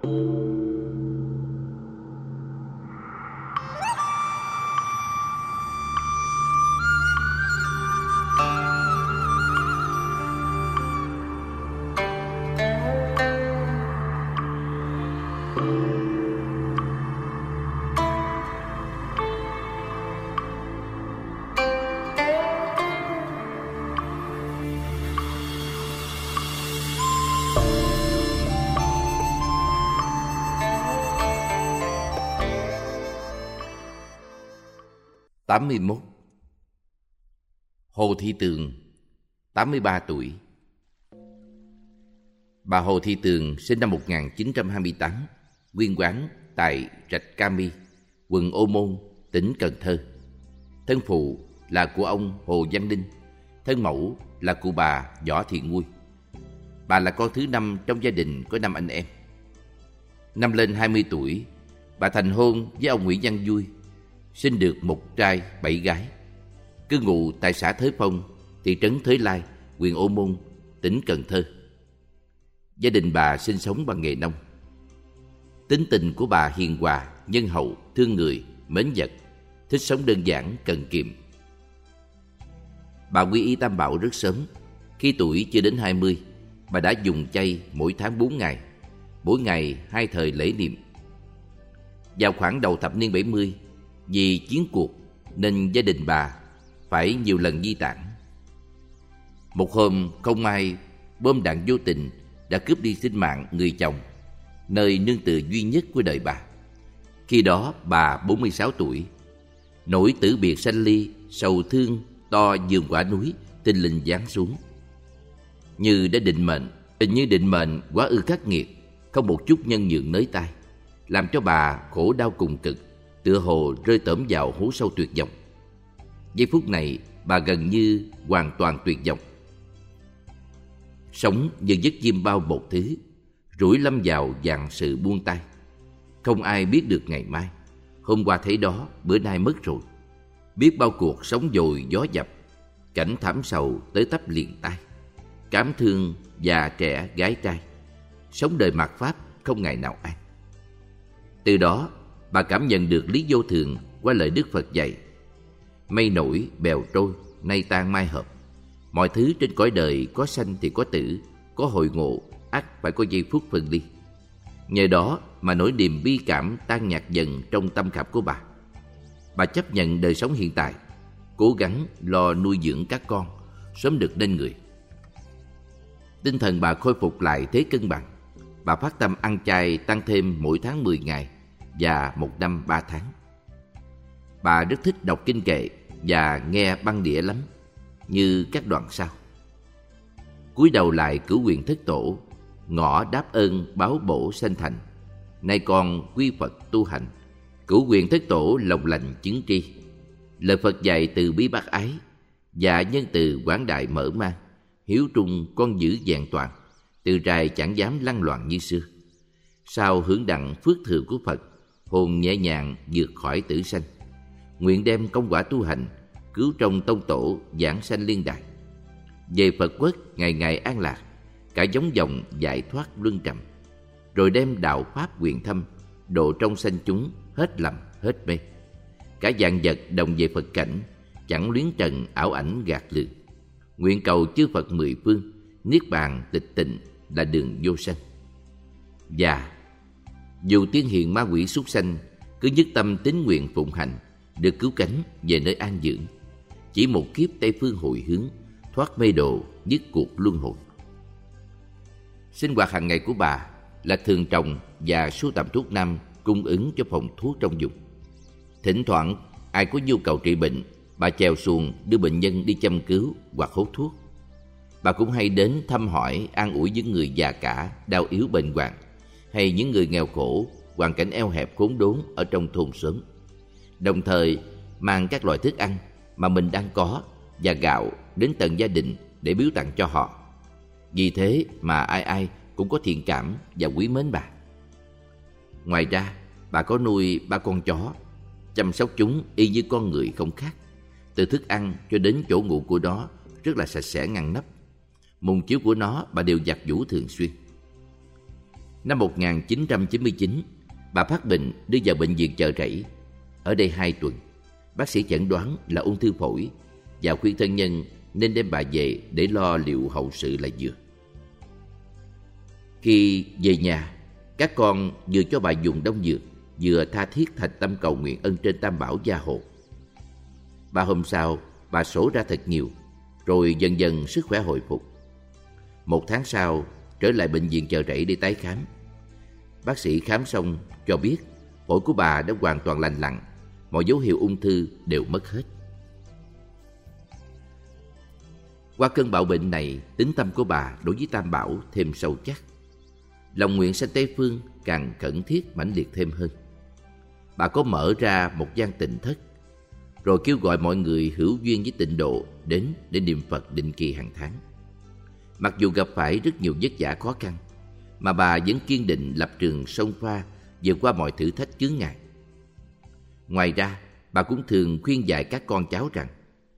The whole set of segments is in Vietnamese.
81. Hồ Thị Tường, 83 tuổi. Bà Hồ Thị Tường sinh năm 1928, nguyên quán tại Rạch Ca-mi, quận Ô Môn, tỉnh Cần Thơ. Thân phụ là của ông Hồ Văn Ninh, thân mẫu là cụ bà Võ Thị Nguôi. Bà là con thứ 5 trong gia đình có 5 anh em. Năm lên 20 tuổi, bà thành hôn với ông Nguyễn Văn Vui, sinh được 1 trai 7 gái, cư ngụ tại xã Thới Phong, thị trấn Thới Lai, huyện Ô Môn, tỉnh Cần Thơ. Gia đình bà sinh sống bằng nghề nông. Tính tình của bà hiền hòa, nhân hậu, thương người, mến vật, thích sống đơn giản, cần kiệm. Bà quy y Tam Bảo rất sớm. Khi tuổi chưa đến 20, bà đã dùng chay mỗi tháng 4 ngày, mỗi ngày 2 thời lễ niệm. Vào khoảng đầu thập niên 70, vì chiến cuộc nên gia đình bà phải nhiều lần di tản. Một hôm không may, bom đạn vô tình đã cướp đi sinh mạng người chồng, nơi nương tựa duy nhất của đời bà. Khi đó bà 46 tuổi. Nỗi tử biệt sanh ly, sầu thương to giường quả núi tinh linh giáng xuống. Như đã định mệnh quá ư khắc nghiệt, không một chút nhân nhượng nới tay, làm cho bà khổ đau cùng cực, tựa hồ rơi tởm vào hố sâu tuyệt vọng. Giây phút này bà gần như hoàn toàn tuyệt vọng. Sống như giấc chim bao một thứ, rủi lâm vào vạn sự buông tay. Không ai biết được ngày mai. Hôm qua thấy đó, bữa nay mất rồi. Biết bao cuộc sống dồi gió dập, cảnh thảm sầu tới tấp liền tai. Cảm thương già trẻ gái trai, sống đời mạt pháp không ngày nào an. Từ đó bà cảm nhận được lý vô thường qua lời Đức Phật dạy: mây nổi bèo trôi, nay tan mai hợp. Mọi thứ trên cõi đời có sanh thì có tử, có hội ngộ, ắt phải có giây phút phân ly. Nhờ đó mà nỗi niềm bi cảm tan nhạt dần trong tâm khảm của bà. Bà chấp nhận đời sống hiện tại, cố gắng lo nuôi dưỡng các con, sớm được nên người. Tinh thần bà khôi phục lại thế cân bằng. Bà phát tâm ăn chay tăng thêm mỗi tháng 10 ngày và 1 năm 3 tháng. Bà rất thích đọc kinh kệ và nghe băng đĩa lắm, như các đoạn sau: cúi đầu lại cửu quyền thất tổ, ngõ đáp ơn báo bổ sanh thành. Nay con quy Phật tu hành, cửu quyền thất tổ lòng lành chứng tri. Lời Phật dạy từ bi bác ái, và nhân từ quảng đại mở mang. Hiếu trung con giữ vẹn toàn, từ trai chẳng dám lăng loạn như xưa. Sau hưởng đặng phước thừa của Phật, hồn nhẹ nhàng vượt khỏi tử sanh. Nguyện đem công quả tu hành, cứu trong tông tổ giảng sanh liên đài. Về Phật quốc ngày ngày an lạc, cả giống dòng giải thoát luân trầm. Rồi đem đạo pháp quyền thâm, độ trong sanh chúng hết lầm hết mê. Cả vạn vật đồng về Phật cảnh, chẳng luyến trần ảo ảnh gạt lường. Nguyện cầu chư Phật mười phương, niết bàn tịch tịnh là đường vô sanh. Và dù tiên hiền ma quỷ súc sanh, cứ nhất tâm tín nguyện phụng hành, được cứu cánh về nơi an dưỡng. Chỉ một kiếp Tây phương hồi hướng, thoát mê độ, dứt cuộc luân hồi. Sinh hoạt hàng ngày của bà là thường trồng và sưu tầm thuốc nam cung ứng cho phòng thuốc trong vùng. Thỉnh thoảng ai có nhu cầu trị bệnh, bà chèo xuồng đưa bệnh nhân đi châm cứu hoặc hốt thuốc. Bà cũng hay đến thăm hỏi, an ủi những người già cả, đau yếu bệnh hoạn, hay những người nghèo khổ, hoàn cảnh eo hẹp khốn đốn ở trong thôn xóm. Đồng thời mang các loại thức ăn mà mình đang có và gạo đến tận gia đình để biếu tặng cho họ. Vì thế mà ai ai cũng có thiện cảm và quý mến bà. Ngoài ra, bà có nuôi 3 con chó, chăm sóc chúng y như con người không khác. Từ thức ăn cho đến chỗ ngủ của nó rất là sạch sẽ ngăn nắp. Mùng chiếu của nó bà đều giặt giũ thường xuyên. Năm 1999, bà phát bệnh đưa vào bệnh viện Chợ Rẫy. Ở đây 2 tuần, bác sĩ chẩn đoán là ung thư phổi và khuyên thân nhân nên đem bà về để lo liệu hậu sự là vừa. Khi về nhà, các con vừa cho bà dùng đông dược, vừa tha thiết thành tâm cầu nguyện ân trên Tam Bảo gia hộ. 3 hôm sau, bà sổ ra thật nhiều, rồi dần dần sức khỏe hồi phục. 1 tháng sau, trở lại bệnh viện Chợ Rẫy để tái khám. Bác sĩ khám xong cho biết phổi của bà đã hoàn toàn lành lặn, mọi dấu hiệu ung thư đều mất hết. Qua cơn bạo bệnh này, tín tâm của bà đối với Tam Bảo thêm sâu chắc. Lòng nguyện sanh Tây Phương càng khẩn thiết mãnh liệt thêm hơn. Bà có mở ra một gian tịnh thất, rồi kêu gọi mọi người hữu duyên với tịnh độ đến để niệm Phật định kỳ hàng tháng. Mặc dù gặp phải rất nhiều vất vả khó khăn, mà bà vẫn kiên định lập trường sông pha vượt qua mọi thử thách chướng ngại. Ngoài ra, bà cũng thường khuyên dạy các con cháu rằng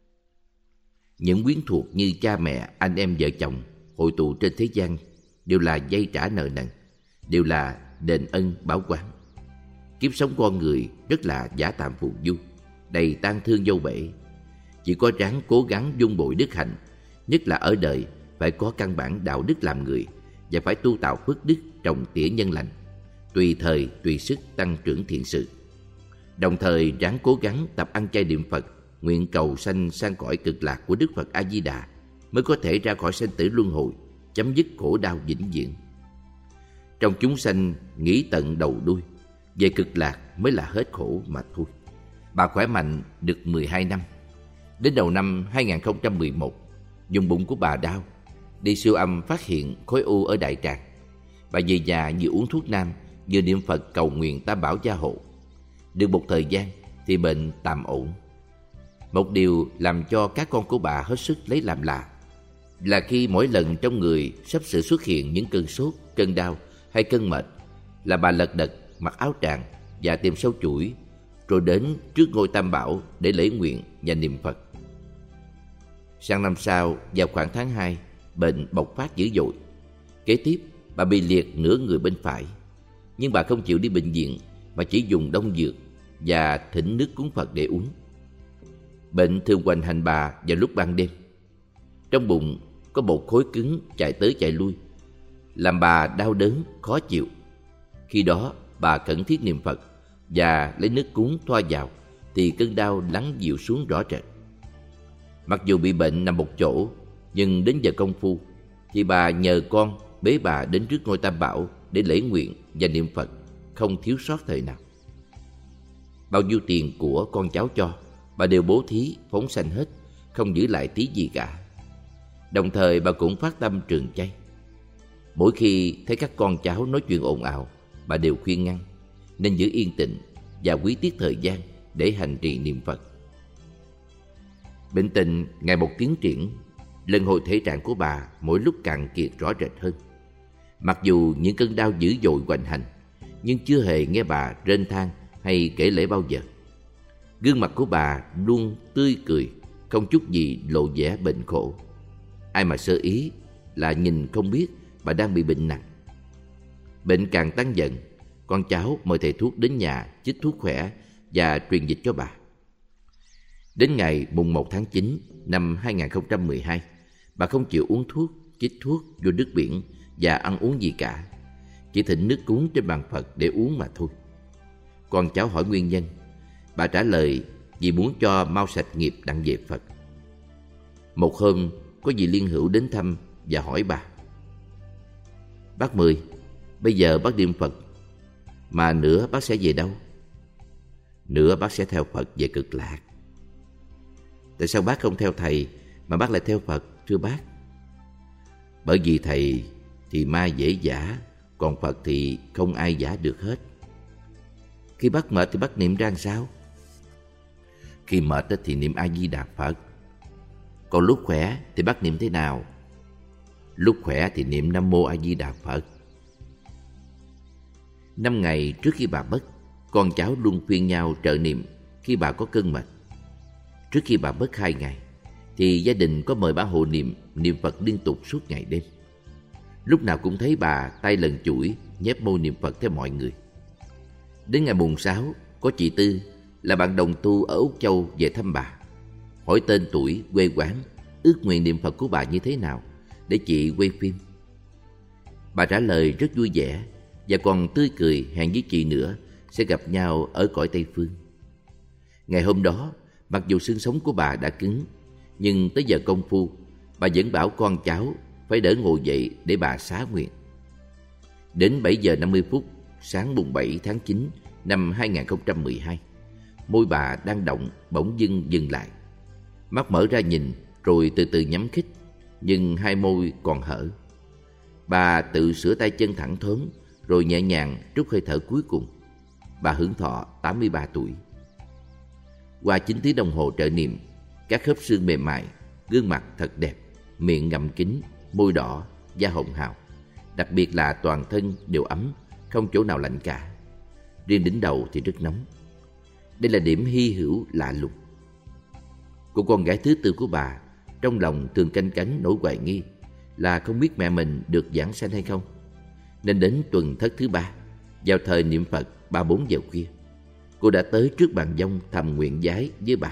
những quyến thuộc như cha mẹ, anh em vợ chồng hội tụ trên thế gian đều là dây trả nợ nần, đều là đền ân báo oán. Kiếp sống con người rất là giả tạm phù du, đầy tang thương vô bể. Chỉ có ráng cố gắng vun bồi đức hạnh, nhất là ở đời phải có căn bản đạo đức làm người và phải tu tạo phước đức trồng tỉa nhân lành, tùy thời tùy sức tăng trưởng thiện sự. Đồng thời ráng cố gắng tập ăn chay niệm Phật, nguyện cầu sanh sang cõi cực lạc của Đức Phật A Di Đà mới có thể ra khỏi sanh tử luân hồi, chấm dứt khổ đau vĩnh viễn. Trong chúng sanh nghĩ tận đầu đuôi, về cực lạc mới là hết khổ mà thôi. Bà khỏe mạnh được 12 năm. Đến đầu năm 2011, vùng bụng của bà đau. Đi siêu âm phát hiện khối u ở đại tràng. Bà về nhà vừa uống thuốc nam, vừa niệm Phật cầu nguyện Tam Bảo gia hộ. Được một thời gian thì bệnh tạm ổn. Một điều làm cho các con của bà hết sức lấy làm lạ là khi mỗi lần trong người sắp sửa xuất hiện những cơn sốt, cơn đau hay cơn mệt, là bà lật đật mặc áo tràng và tìm sâu chuỗi, rồi đến trước ngôi Tam Bảo để lễ nguyện và niệm Phật. Sang năm sau, vào khoảng tháng 2, bệnh bộc phát dữ dội. Kế tiếp, bà bị liệt nửa người bên phải, nhưng bà không chịu đi bệnh viện mà chỉ dùng đông dược và thỉnh nước cúng Phật để uống. Bệnh thường hoành hành bà vào lúc ban đêm. Trong bụng có một khối cứng chạy tới chạy lui, làm bà đau đớn, khó chịu. Khi đó, bà khẩn thiết niệm Phật và lấy nước cúng thoa vào thì cơn đau lắng dịu xuống rõ rệt. Mặc dù bị bệnh nằm một chỗ, nhưng đến giờ công phu thì bà nhờ con bế bà đến trước ngôi Tam Bảo để lễ nguyện và niệm Phật, không thiếu sót thời nào. Bao nhiêu tiền của con cháu cho, bà đều bố thí phóng sanh hết, không giữ lại tí gì cả. Đồng thời bà cũng phát tâm trường chay. Mỗi khi thấy các con cháu nói chuyện ồn ào, bà đều khuyên ngăn nên giữ yên tĩnh và quý tiết thời gian để hành trì niệm Phật. Bệnh tình ngày một tiến triển, lần hồi thể trạng của bà mỗi lúc càng kiệt rõ rệt hơn. Mặc dù những cơn đau dữ dội hoành hành, nhưng chưa hề nghe bà rên than hay kể lể bao giờ. Gương mặt của bà luôn tươi cười, không chút gì lộ vẻ bệnh khổ. Ai mà sơ ý là nhìn không biết bà đang bị bệnh nặng. Bệnh càng tăng dần, con cháu mời thầy thuốc đến nhà chích thuốc khỏe và truyền dịch cho bà. Đến ngày mùng 1 tháng 9 năm 2012, bà không chịu uống thuốc, chích thuốc vô nước biển và ăn uống gì cả. Chỉ thỉnh nước cúng trên bàn Phật để uống mà thôi. Con cháu hỏi nguyên nhân, bà trả lời vì muốn cho mau sạch nghiệp đặng về Phật. Một hôm, có dì Liên Hữu đến thăm và hỏi bà: "Bác Mười, bây giờ bác niệm Phật, mà nữa bác sẽ về đâu?" "Nữa bác sẽ theo Phật về cực lạc." "Tại sao bác không theo thầy mà bác lại theo Phật, thưa bác?" "Bởi vì thầy thì ma dễ giả, còn Phật thì không ai giả được hết." "Khi bác mệt thì bác niệm ra làm sao?" "Khi mệt thì niệm A Di Đà Phật. Còn lúc khỏe thì bác niệm thế nào?" "Lúc khỏe thì niệm Nam Mô A Di Đà Phật." 5 ngày trước khi bà mất, con cháu luôn khuyên nhau trợ niệm khi bà có cơn mệt. Trước khi bà mất 2 ngày, thì gia đình có mời bà hộ niệm Phật liên tục suốt ngày đêm. lúc nào cũng thấy bà tay lần chuỗi nhép môi niệm Phật theo mọi người. Đến ngày mùng 6, có chị Tư là bạn đồng tu ở Úc Châu về thăm bà, hỏi tên tuổi, quê quán, ước nguyện niệm Phật của bà như thế nào để chị quay phim. Bà trả lời rất vui vẻ và còn tươi cười hẹn với chị nữa sẽ gặp nhau ở cõi Tây Phương. Ngày hôm đó, mặc dù xương sống của bà đã cứng, nhưng tới giờ công phu, bà vẫn bảo con cháu phải đỡ ngồi dậy để bà xá nguyện. Đến 7 giờ 50 phút sáng mùng 7 tháng 9 năm 2012, môi bà đang động bỗng dưng dừng lại. Mắt mở ra nhìn rồi từ từ nhắm khít, nhưng hai môi còn hở. Bà tự sửa tay chân thẳng thớm rồi nhẹ nhàng trút hơi thở cuối cùng. Bà hưởng thọ 83 tuổi. Qua 9 tiếng đồng hồ trợ niệm, các khớp xương mềm mại, gương mặt thật đẹp, miệng ngậm kín, môi đỏ, da hồng hào. Đặc biệt là toàn thân đều ấm, không chỗ nào lạnh cả. Riêng đỉnh đầu thì rất nóng. Đây là điểm hy hữu lạ lùng. Cô con gái thứ tư của bà trong lòng thường canh cánh nỗi hoài nghi là không biết mẹ mình được giảng sanh hay không. Nên đến tuần thất thứ 3, vào thời niệm Phật 3-4 giờ khuya, cô đã tới trước bàn dông thầm nguyện vái với bà.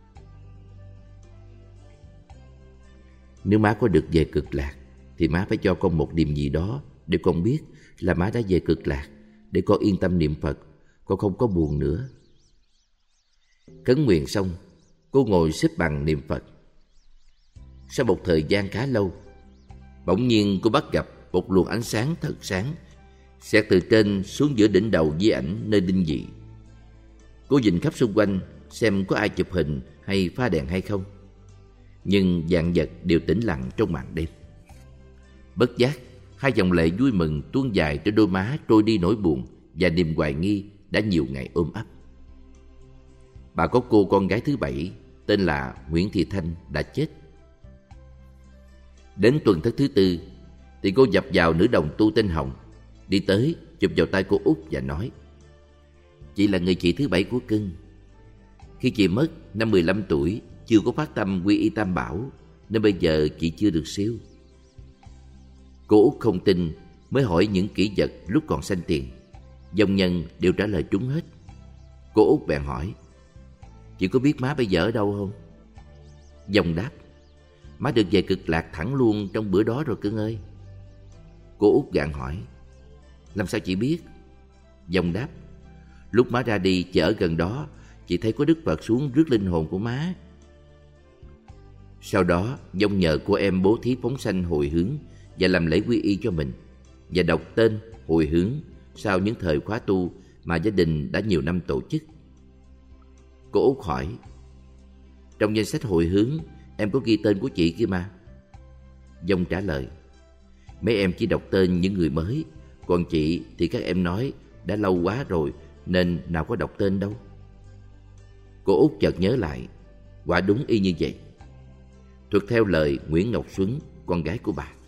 Nếu má có được về Cực Lạc thì má phải cho con một điểm gì đó để con biết là má đã về Cực Lạc, để con yên tâm niệm Phật, con không có buồn nữa. Khấn nguyện xong, cô ngồi xếp bằng niệm Phật. Sau một thời gian khá lâu, bỗng nhiên cô bắt gặp một luồng ánh sáng thật sáng xẹt từ trên xuống giữa đỉnh đầu di ảnh nơi đinh vị. Cô nhìn khắp xung quanh xem có ai chụp hình hay pha đèn hay không, nhưng vạn vật đều tĩnh lặng trong màn đêm. Bất giác, hai dòng lệ vui mừng tuôn dài trên đôi má, trôi đi nỗi buồn và niềm hoài nghi đã nhiều ngày ôm ấp. Bà có cô con gái thứ 7 tên là Nguyễn Thị Thanh đã chết. Đến tuần thất thứ 4 thì cô dập vào nữ đồng tu tên Hồng, đi tới chụp vào tay cô Út và nói: "Chị là người chị thứ 7 của cưng. Khi chị mất năm 15 tuổi, chưa có phát tâm quy y Tam Bảo, nên bây giờ chị chưa được siêu." Cô Út không tin, mới hỏi những kỷ vật lúc còn sanh tiền. Dòng nhân đều trả lời trúng hết. Cô Út bèn hỏi: "Chị có biết má bây giờ ở đâu không?" Dòng đáp: "Má được về Cực Lạc thẳng luôn trong bữa đó rồi cưng ơi." Cô Út gạn hỏi: "Làm sao chị biết?" Dòng đáp: "Lúc má ra đi chị ở gần đó, chị thấy có Đức Phật xuống rước linh hồn của má." Sau đó Dòng nhờ cô em bố thí phóng sanh hồi hướng và làm lễ quy y cho mình, và đọc tên hồi hướng sau những thời khóa tu mà gia đình đã nhiều năm tổ chức. Cô Út hỏi: "Trong danh sách hồi hướng em có ghi tên của chị kia mà." Dòng trả lời: "Mấy em chỉ đọc tên những người mới, còn chị thì các em nói đã lâu quá rồi nên nào có đọc tên đâu." Cô Út chợt nhớ lại, quả đúng y như vậy. Thuật theo lời Nguyễn Ngọc Xuân, con gái của bà.